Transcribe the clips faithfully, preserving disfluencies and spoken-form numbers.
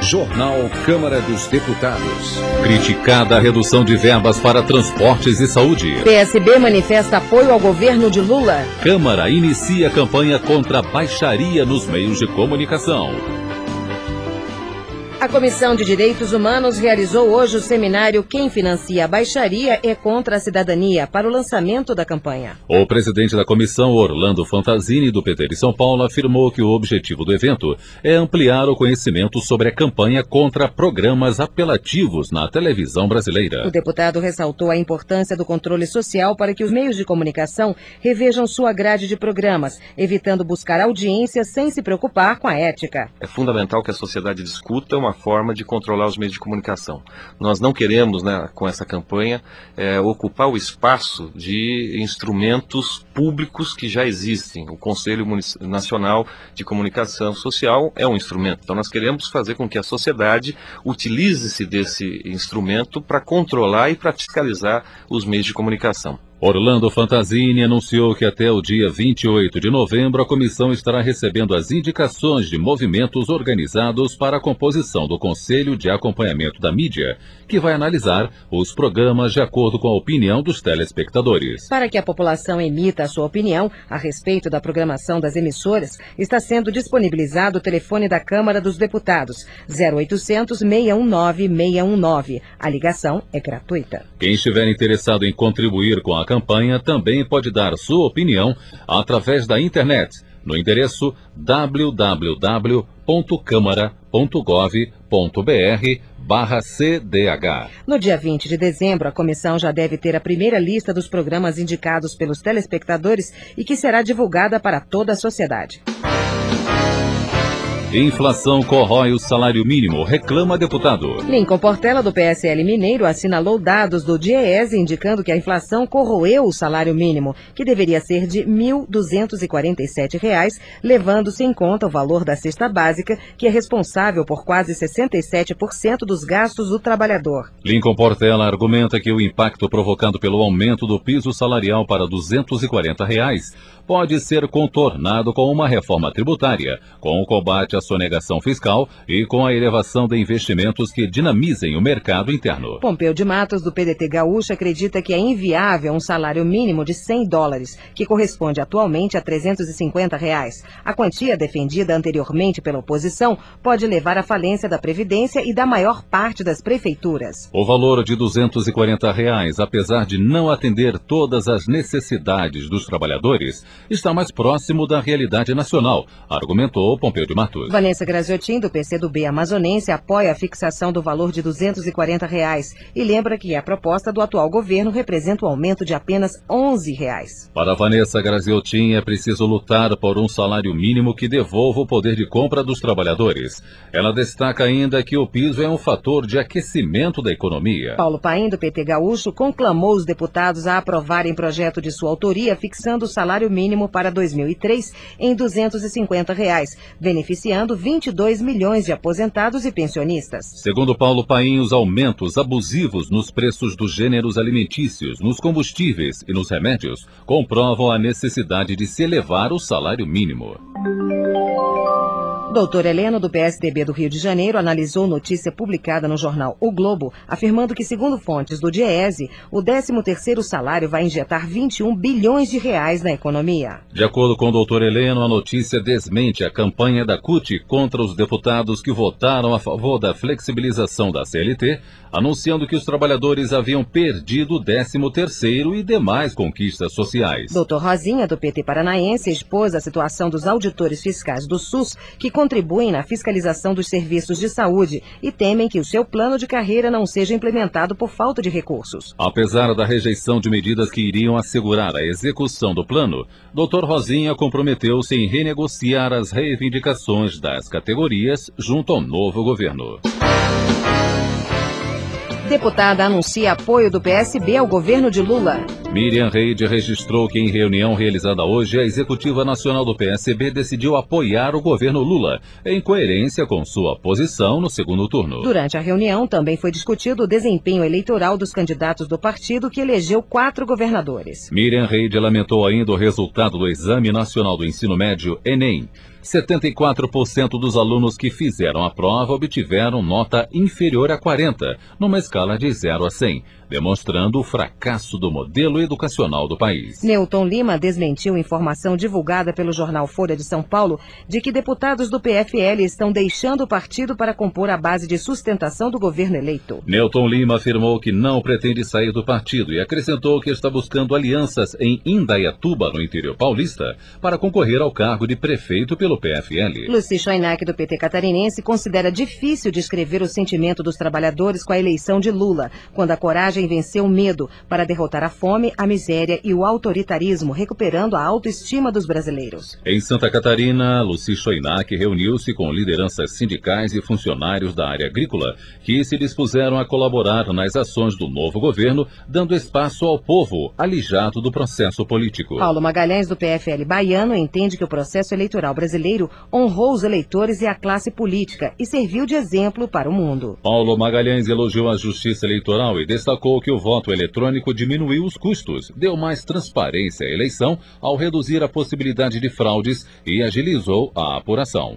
Jornal Câmara dos Deputados. Criticada a redução de verbas para transportes e saúde. P S B manifesta apoio ao governo de Lula. Câmara inicia campanha contra a baixaria nos meios de comunicação. A Comissão de Direitos Humanos realizou hoje o seminário Quem Financia a Baixaria é contra a Cidadania, para o lançamento da campanha. O presidente da comissão, Orlando Fantazini, do P T de São Paulo, afirmou que o objetivo do evento é ampliar o conhecimento sobre a campanha contra programas apelativos na televisão brasileira. O deputado ressaltou a importância do controle social para que os meios de comunicação revejam sua grade de programas, evitando buscar audiência sem se preocupar com a ética. É fundamental que a sociedade discuta uma forma de controlar os meios de comunicação. Nós não queremos, né, com essa campanha, é, ocupar o espaço de instrumentos públicos que já existem. O Conselho Nacional de Comunicação Social é um instrumento. Então nós queremos fazer com que a sociedade utilize-se desse instrumento para controlar e para fiscalizar os meios de comunicação. Orlando Fantazini anunciou que até o dia vinte e oito de novembro a comissão estará recebendo as indicações de movimentos organizados para a composição do Conselho de Acompanhamento da Mídia, que vai analisar os programas de acordo com a opinião dos telespectadores. Para que a população emita a sua opinião a respeito da programação das emissoras, está sendo disponibilizado o telefone da Câmara dos Deputados, zero oitocentos, seis um nove, seis um nove. A ligação é gratuita. Quem estiver interessado em contribuir com a campanha também pode dar sua opinião através da internet, no endereço w w w ponto câmara ponto gov ponto br barra C D H. No dia vinte de dezembro, a comissão já deve ter a primeira lista dos programas indicados pelos telespectadores e que será divulgada para toda a sociedade. Inflação corrói o salário mínimo, reclama deputado. Lincoln Portela, do P S L Mineiro, assinalou dados do DIEESE indicando que a inflação corroeu o salário mínimo, que deveria ser de mil duzentos e quarenta e sete reais, levando-se em conta o valor da cesta básica, que é responsável por quase sessenta e sete por cento dos gastos do trabalhador. Lincoln Portela argumenta que o impacto provocado pelo aumento do piso salarial para duzentos e quarenta reais pode ser contornado com uma reforma tributária, com o combate à sonegação fiscal e com a elevação de investimentos que dinamizem o mercado interno. Pompeu de Matos, do P D T Gaúcho, acredita que é inviável um salário mínimo de cem dólares, que corresponde atualmente a trezentos e cinquenta reais. A quantia defendida anteriormente pela oposição pode levar à falência da Previdência e da maior parte das prefeituras. O valor de duzentos e quarenta reais, apesar de não atender todas as necessidades dos trabalhadores, está mais próximo da realidade nacional, argumentou Pompeu de Matos. Vanessa Graziotin, do P C do B Amazonense, apoia a fixação do valor de duzentos e quarenta reais e lembra que a proposta do atual governo representa um aumento de apenas onze reais. Para Vanessa Graziotin, é preciso lutar por um salário mínimo que devolva o poder de compra dos trabalhadores. Ela destaca ainda que o piso é um fator de aquecimento da economia. Paulo Paim, do P T Gaúcho, conclamou os deputados a aprovarem projeto de sua autoria fixando o salário mínimo para dois mil e três em duzentos e cinquenta reais, beneficiando vinte e dois milhões de aposentados e pensionistas. Segundo Paulo Paim, os aumentos abusivos nos preços dos gêneros alimentícios, nos combustíveis e nos remédios comprovam a necessidade de se elevar o salário mínimo. Doutor Heleno, do P S D B do Rio de Janeiro, analisou notícia publicada no jornal O Globo, afirmando que, segundo fontes do DIEESE, o décimo terceiro salário vai injetar vinte e um bilhões de reais na economia. De acordo com o doutor Heleno, a notícia desmente a campanha da C U T contra os deputados que votaram a favor da flexibilização da C L T, anunciando que os trabalhadores haviam perdido o décimo terceiro e demais conquistas sociais. Doutor Rosinha, do P T Paranaense, expôs a situação dos auditores fiscais do SUS, que contribuem na fiscalização dos serviços de saúde e temem que o seu plano de carreira não seja implementado por falta de recursos. Apesar da rejeição de medidas que iriam assegurar a execução do plano, doutor Rosinha comprometeu-se em renegociar as reivindicações das categorias junto ao novo governo. Deputada anuncia apoio do P S B ao governo de Lula. Miriam Reide registrou que em reunião realizada hoje, a executiva nacional do P S B decidiu apoiar o governo Lula, em coerência com sua posição no segundo turno. Durante a reunião, também foi discutido o desempenho eleitoral dos candidatos do partido que elegeu quatro governadores. Miriam Reide lamentou ainda o resultado do Exame Nacional do Ensino Médio, Enem. setenta e quatro por cento dos alunos que fizeram a prova obtiveram nota inferior a quarenta, numa escala de zero a cem, demonstrando o fracasso do modelo educacional do país. Newton Lima desmentiu informação divulgada pelo jornal Folha de São Paulo de que deputados do P F L estão deixando o partido para compor a base de sustentação do governo eleito. Newton Lima afirmou que não pretende sair do partido e acrescentou que está buscando alianças em Indaiatuba, no interior paulista, para concorrer ao cargo de prefeito pelo P F L. Luci Schoenack, do P T catarinense, considera difícil descrever o sentimento dos trabalhadores com a eleição de Lula, quando a coragem venceu o medo para derrotar a fome, a miséria e o autoritarismo, recuperando a autoestima dos brasileiros. Em Santa Catarina, Luci Schoenack reuniu-se com lideranças sindicais e funcionários da área agrícola que se dispuseram a colaborar nas ações do novo governo, dando espaço ao povo alijado do processo político. Paulo Magalhães, do P F L baiano, entende que o processo eleitoral brasileiro honrou os eleitores e a classe política e serviu de exemplo para o mundo. Paulo Magalhães elogiou a justiça eleitoral e destacou que o voto eletrônico diminuiu os custos, deu mais transparência à eleição ao reduzir a possibilidade de fraudes e agilizou a apuração.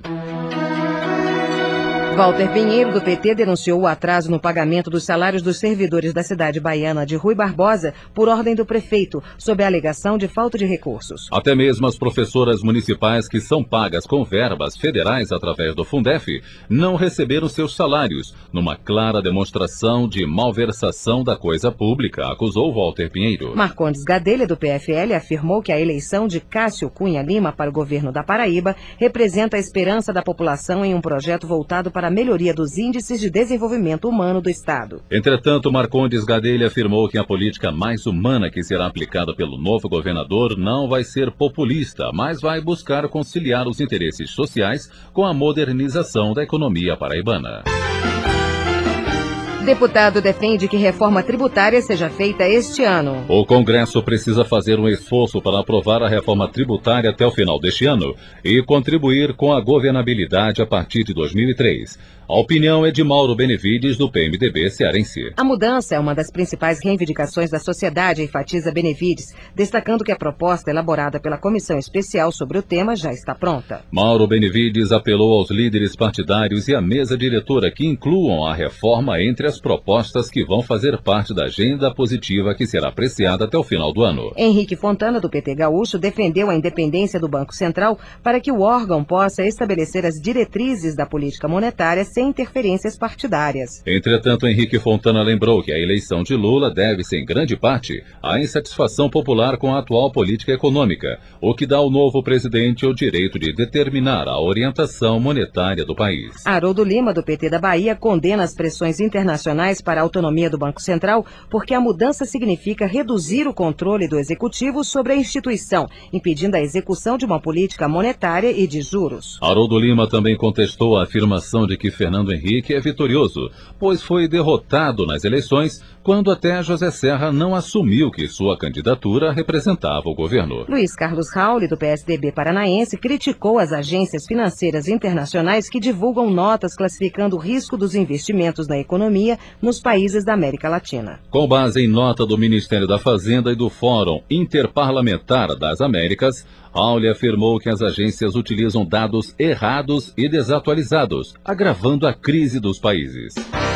Walter Pinheiro, do P T, denunciou o atraso no pagamento dos salários dos servidores da cidade baiana de Rui Barbosa por ordem do prefeito, sob a alegação de falta de recursos. Até mesmo as professoras municipais que são pagas com verbas federais através do Fundef não receberam seus salários, numa clara demonstração de malversação da coisa pública, acusou Walter Pinheiro. Marcondes Gadelha, do P F L, afirmou que a eleição de Cássio Cunha Lima para o governo da Paraíba representa a esperança da população em um projeto voltado para para a melhoria dos índices de desenvolvimento humano do Estado. Entretanto, Marcondes Gadelha afirmou que a política mais humana que será aplicada pelo novo governador não vai ser populista, mas vai buscar conciliar os interesses sociais com a modernização da economia paraibana. Deputado defende que reforma tributária seja feita este ano. O Congresso precisa fazer um esforço para aprovar a reforma tributária até o final deste ano e contribuir com a governabilidade a partir de dois mil e três. A opinião é de Mauro Benevides, do P M D B cearense. A mudança é uma das principais reivindicações da sociedade, enfatiza Benevides, destacando que a proposta elaborada pela Comissão Especial sobre o tema já está pronta. Mauro Benevides apelou aos líderes partidários e à mesa diretora que incluam a reforma entre as propostas que vão fazer parte da agenda positiva que será apreciada até o final do ano. Henrique Fontana, do P T Gaúcho, defendeu a independência do Banco Central para que o órgão possa estabelecer as diretrizes da política monetária sem interferências partidárias. Entretanto, Henrique Fontana lembrou que a eleição de Lula deve-se em grande parte à insatisfação popular com a atual política econômica, o que dá ao novo presidente o direito de determinar a orientação monetária do país. Haroldo Lima, do P T da Bahia, condena as pressões internacionais para a autonomia do Banco Central porque a mudança significa reduzir o controle do executivo sobre a instituição, impedindo a execução de uma política monetária e de juros. Haroldo Lima também contestou a afirmação de que Fernando Henrique é vitorioso, pois foi derrotado nas eleições quando até José Serra não assumiu que sua candidatura representava o governo. Luiz Carlos Rauli, do P S D B paranaense, criticou as agências financeiras internacionais que divulgam notas classificando o risco dos investimentos na economia nos países da América Latina. Com base em nota do Ministério da Fazenda e do Fórum Interparlamentar das Américas, Rauli afirmou que as agências utilizam dados errados e desatualizados, agravando a crise dos países.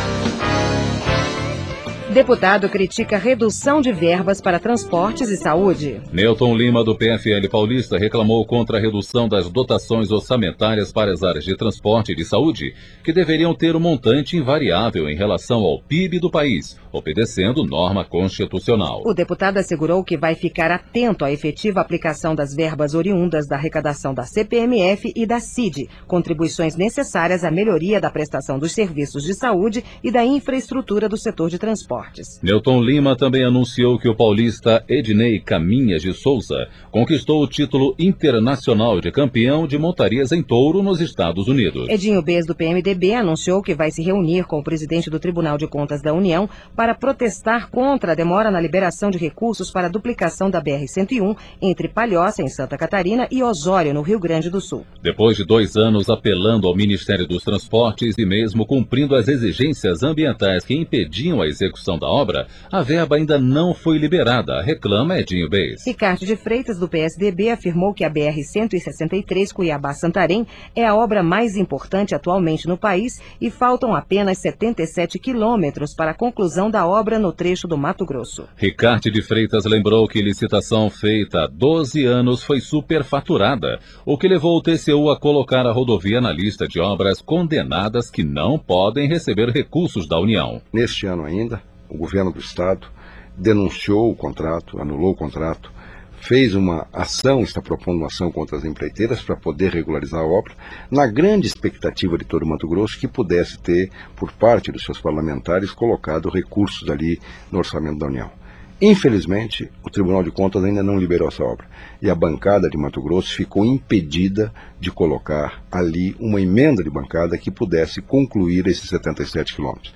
Deputado critica redução de verbas para transportes e saúde. Newton Lima, do P F L paulista, reclamou contra a redução das dotações orçamentárias para as áreas de transporte e de saúde, que deveriam ter um montante invariável em relação ao P I B do país, obedecendo norma constitucional. O deputado assegurou que vai ficar atento à efetiva aplicação das verbas oriundas da arrecadação da C P M F e da C I D, contribuições necessárias à melhoria da prestação dos serviços de saúde e da infraestrutura do setor de transporte. Transportes. Newton Lima também anunciou que o paulista Ednei Caminhas de Souza conquistou o título internacional de campeão de montarias em touro nos Estados Unidos. Edinho Bez, do P M D B, anunciou que vai se reunir com o presidente do Tribunal de Contas da União para protestar contra a demora na liberação de recursos para a duplicação da B R cento e um entre Palhoça, em Santa Catarina, e Osório, no Rio Grande do Sul. Depois de dois anos apelando ao Ministério dos Transportes e mesmo cumprindo as exigências ambientais que impediam a execução da obra, a verba ainda não foi liberada, reclama Edinho Bez. Ricardo de Freitas, do P S D B, afirmou que a B R cento e sessenta e três Cuiabá-Santarém é a obra mais importante atualmente no país e faltam apenas setenta e sete quilômetros para a conclusão da obra no trecho do Mato Grosso. Ricardo de Freitas lembrou que licitação feita há doze anos foi superfaturada, o que levou o T C U a colocar a rodovia na lista de obras condenadas que não podem receber recursos da União. Neste ano ainda, o governo do estado denunciou o contrato, anulou o contrato, fez uma ação, está propondo uma ação contra as empreiteiras para poder regularizar a obra, na grande expectativa de todo o Mato Grosso que pudesse ter, por parte dos seus parlamentares, colocado recursos ali no orçamento da União. Infelizmente, o Tribunal de Contas ainda não liberou essa obra e a bancada de Mato Grosso ficou impedida de colocar ali uma emenda de bancada que pudesse concluir esses setenta e sete quilômetros.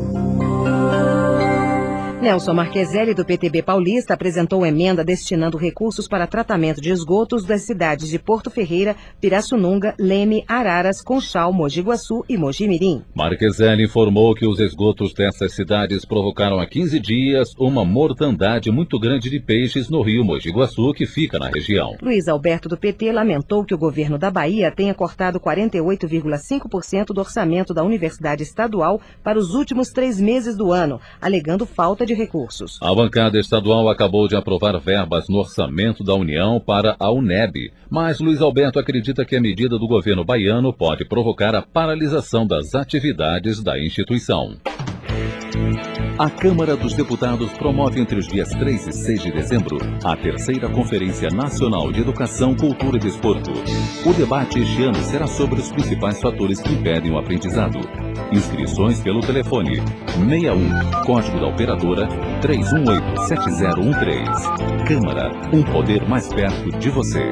Nelson Marqueselli, do P T B paulista, apresentou emenda destinando recursos para tratamento de esgotos das cidades de Porto Ferreira, Pirassununga, Leme, Araras, Conchal, Mogi Guaçu e Mogi Mirim. Marqueselli informou que os esgotos dessas cidades provocaram há quinze dias uma mortandade muito grande de peixes no rio Mogi Guaçu, que fica na região. Luiz Alberto, do P T, lamentou que o governo da Bahia tenha cortado quarenta e oito vírgula cinco por cento do orçamento da Universidade Estadual para os últimos três meses do ano, alegando falta de recursos. A bancada estadual acabou de aprovar verbas no orçamento da União para a UNEB, mas Luiz Alberto acredita que a medida do governo baiano pode provocar a paralisação das atividades da instituição. A Câmara dos Deputados promove entre os dias três e seis de dezembro a terceira Conferência Nacional de Educação, Cultura e Desporto. O debate este ano será sobre os principais fatores que impedem o aprendizado. Inscrições pelo telefone seis um, código da operadora três um oito sete zero um três. Câmara, um poder mais perto de você.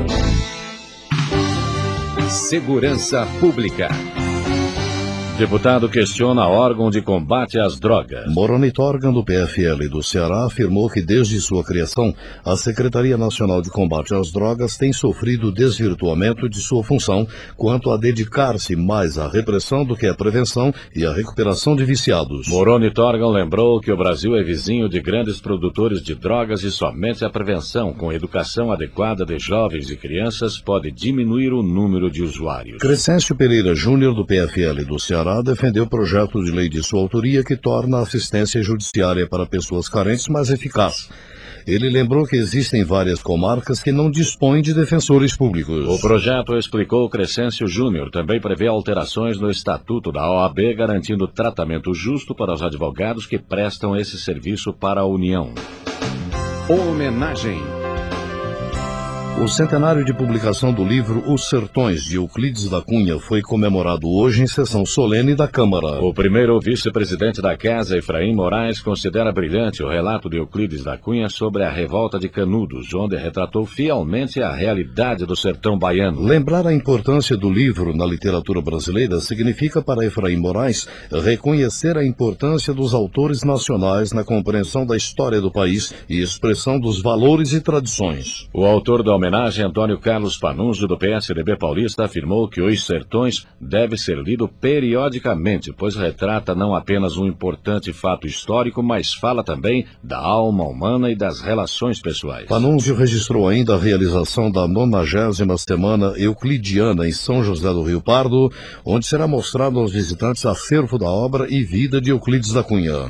Segurança Pública. Deputado questiona órgão de combate às drogas. Moroni Torgan, do P F L do Ceará, afirmou que desde sua criação, a Secretaria Nacional de Combate às Drogas tem sofrido desvirtuamento de sua função quanto a dedicar-se mais à repressão do que à prevenção e à recuperação de viciados. Moroni Torgan lembrou que o Brasil é vizinho de grandes produtores de drogas e somente a prevenção, com educação adequada de jovens e crianças, pode diminuir o número de usuários. Crescêncio Pereira Júnior, do P F L do Ceará, defendeu o projeto de lei de sua autoria que torna a assistência judiciária para pessoas carentes mais eficaz. Ele lembrou que existem várias comarcas que não dispõem de defensores públicos. O projeto, explicou Crescêncio Júnior, também prevê alterações no Estatuto da O A B, garantindo tratamento justo para os advogados que prestam esse serviço para a União. Homenagem. O centenário de publicação do livro Os Sertões, de Euclides da Cunha, foi comemorado hoje em sessão solene da Câmara. O primeiro vice-presidente da Casa, Efraim Moraes, considera brilhante o relato de Euclides da Cunha sobre a revolta de Canudos, onde retratou fielmente a realidade do sertão baiano. Lembrar a importância do livro na literatura brasileira significa para Efraim Moraes reconhecer a importância dos autores nacionais na compreensão da história do país e expressão dos valores e tradições. O autor da homenagem, Antônio Carlos Panunzio, do P S D B paulista, afirmou que Os Sertões deve ser lido periodicamente, pois retrata não apenas um importante fato histórico, mas fala também da alma humana e das relações pessoais. Panunzio registrou ainda a realização da nonagésima Semana Euclidiana em São José do Rio Pardo, onde será mostrado aos visitantes acervo da obra e vida de Euclides da Cunha.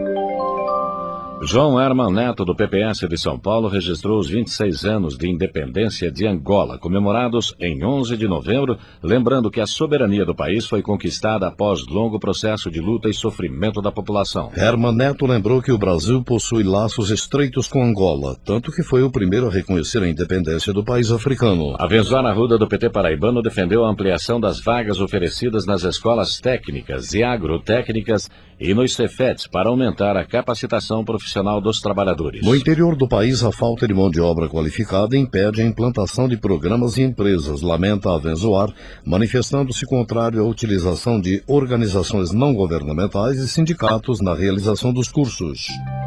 João Herman Neto, do P P S de São Paulo, registrou os vinte e seis anos de independência de Angola, comemorados em onze de novembro, lembrando que a soberania do país foi conquistada após longo processo de luta e sofrimento da população. Herman Neto lembrou que o Brasil possui laços estreitos com Angola, tanto que foi o primeiro a reconhecer a independência do país africano. Avenzoar Arruda, do P T paraibano, defendeu a ampliação das vagas oferecidas nas escolas técnicas e agrotécnicas e nos Cefetes para aumentar a capacitação profissional dos trabalhadores. No interior do país, a falta de mão de obra qualificada impede a implantação de programas e empresas, lamenta a Avenzoar, manifestando-se contrário à utilização de organizações não governamentais e sindicatos na realização dos cursos.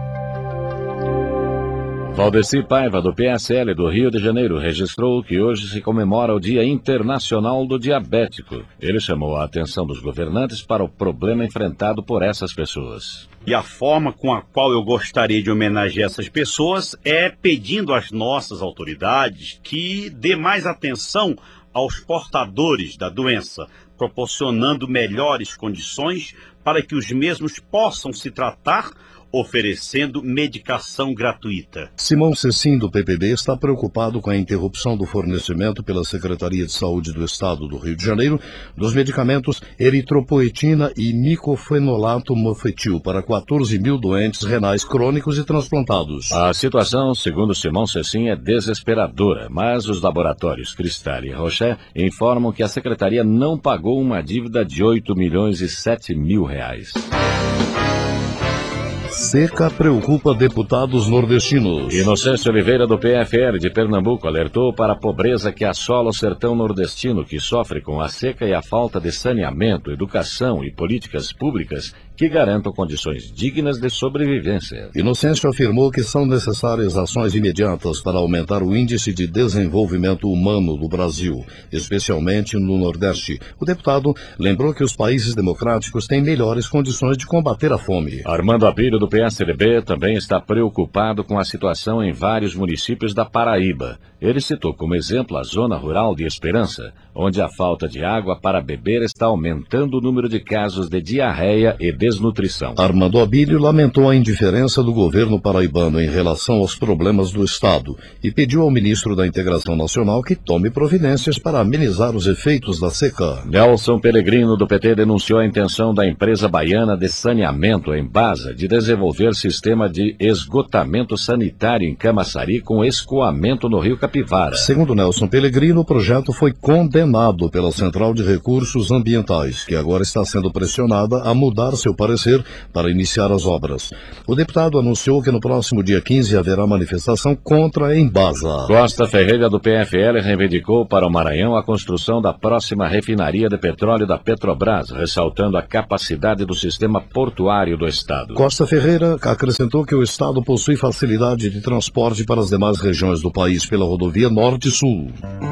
Valdeci Paiva, do P S L do Rio de Janeiro, registrou que hoje se comemora o Dia Internacional do Diabético. Ele chamou a atenção dos governantes para o problema enfrentado por essas pessoas. E a forma com a qual eu gostaria de homenagear essas pessoas é pedindo às nossas autoridades que dê mais atenção aos portadores da doença, proporcionando melhores condições para que os mesmos possam se tratar, oferecendo medicação gratuita. Simão Cecim, do P P B, está preocupado com a interrupção do fornecimento pela Secretaria de Saúde do Estado do Rio de Janeiro dos medicamentos eritropoetina e micofenolato mofetil para quatorze mil doentes renais crônicos e transplantados. A situação, segundo Simão Cecim, é desesperadora, mas os laboratórios Cristal e Rocher informam que a Secretaria não pagou uma dívida de oito milhões e sete mil reais. Seca preocupa deputados nordestinos. Inocêncio Oliveira, do P F L de Pernambuco, alertou para a pobreza que assola o sertão nordestino, que sofre com a seca e a falta de saneamento, educação e políticas públicas que garantam condições dignas de sobrevivência. Inocêncio afirmou que são necessárias ações imediatas para aumentar o índice de desenvolvimento humano do Brasil, especialmente no Nordeste. O deputado lembrou que os países democráticos têm melhores condições de combater a fome. Armando Abílio, do P S D B, também está preocupado com a situação em vários municípios da Paraíba. Ele citou como exemplo a zona rural de Esperança, onde a falta de água para beber está aumentando o número de casos de diarreia e desnutrição. Armando Abílio lamentou a indiferença do governo paraibano em relação aos problemas do Estado e pediu ao ministro da Integração Nacional que tome providências para amenizar os efeitos da seca. Nelson Pellegrino, do P T, denunciou a intenção da empresa baiana de saneamento, Embasa, de desenvolver sistema de esgotamento sanitário em Camaçari com escoamento no rio Capivara. Segundo Nelson Pellegrino, o projeto foi condenado pela Central de Recursos Ambientais, que agora está sendo pressionada a mudar seu parecer para iniciar as obras. O deputado anunciou que no próximo dia quinze haverá manifestação contra a Embasa. Costa Ferreira, do P F L, reivindicou para o Maranhão a construção da próxima refinaria de petróleo da Petrobras, ressaltando a capacidade do sistema portuário do Estado. Costa Ferreira acrescentou que o Estado possui facilidade de transporte para as demais regiões do país pela rodovia Norte-Sul.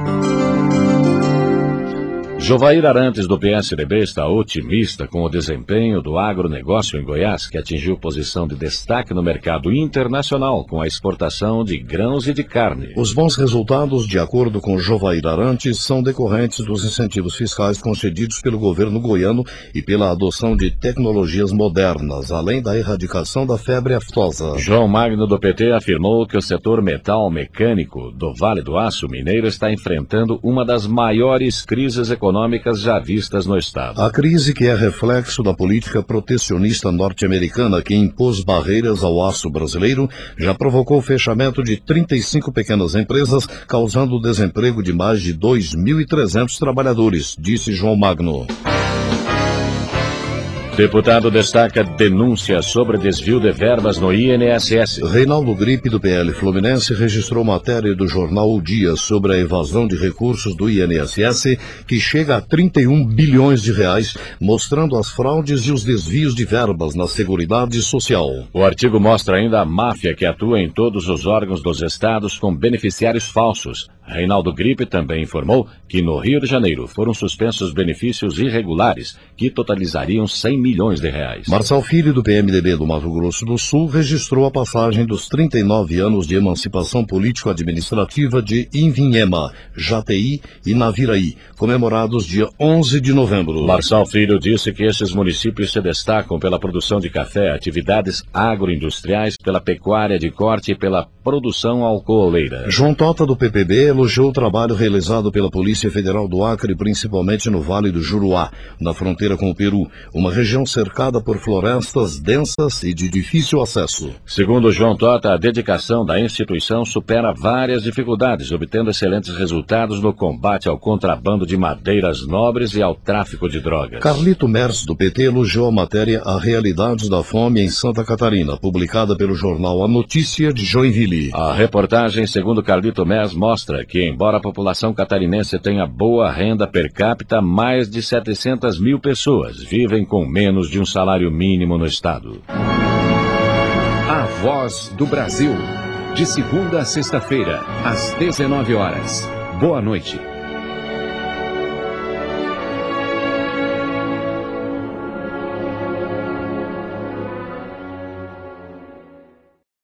Jovair Arantes, do P S D B, está otimista com o desempenho do agronegócio em Goiás, que atingiu posição de destaque no mercado internacional com a exportação de grãos e de carne. Os bons resultados, de acordo com Jovair Arantes, são decorrentes dos incentivos fiscais concedidos pelo governo goiano e pela adoção de tecnologias modernas, além da erradicação da febre aftosa. João Magno, do P T, afirmou que o setor metal mecânico do Vale do Aço Mineiro está enfrentando uma das maiores crises econômicas econômicas já vistas no Estado. A crise, que é reflexo da política protecionista norte-americana que impôs barreiras ao aço brasileiro, já provocou o fechamento de trinta e cinco pequenas empresas, causando o desemprego de mais de dois mil e trezentos trabalhadores, disse João Magno. Deputado destaca denúncia sobre desvio de verbas no I N S S. Reinaldo Gripe, do P L Fluminense, registrou matéria do jornal O Dia sobre a evasão de recursos do I N S S, que chega a trinta e um bilhões de reais, mostrando as fraudes e os desvios de verbas na Seguridade Social. O artigo mostra ainda a máfia que atua em todos os órgãos dos estados com beneficiários falsos. Reinaldo Gripe também informou que no Rio de Janeiro foram suspensos benefícios irregulares, que totalizariam cem milhões de reais. Marçal Filho, do P M D B do Mato Grosso do Sul, registrou a passagem dos trinta e nove anos de emancipação político-administrativa de Invinhema, Jataí e Naviraí, comemorados dia onze de novembro. Marçal Filho disse que esses municípios se destacam pela produção de café, atividades agroindustriais, pela pecuária de corte e pela produção alcooleira. João Tota, do P P B, elogiou o trabalho realizado pela Polícia Federal do Acre, principalmente no Vale do Juruá, na fronteira com o Peru, uma região cercada por florestas densas e de difícil acesso. Segundo João Tota, a dedicação da instituição supera várias dificuldades, obtendo excelentes resultados no combate ao contrabando de madeiras nobres e ao tráfico de drogas. Carlito Mers, do P T, elogiou a matéria A Realidade da Fome em Santa Catarina, publicada pelo jornal A Notícia de Joinville. A reportagem, segundo Carlito Mers, mostra que, embora a população catarinense tenha boa renda per capita, mais de setecentas mil pessoas vivem com menos de um salário mínimo no estado. A Voz do Brasil. De segunda a sexta-feira, às dezenove horas. Boa noite.